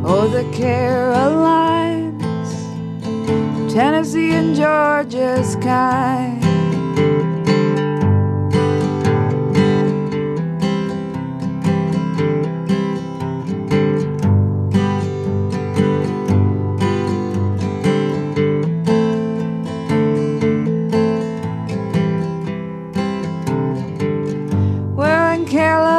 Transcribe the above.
or the Carolinas, Tennessee and Georgia's kind. We're in Carolina,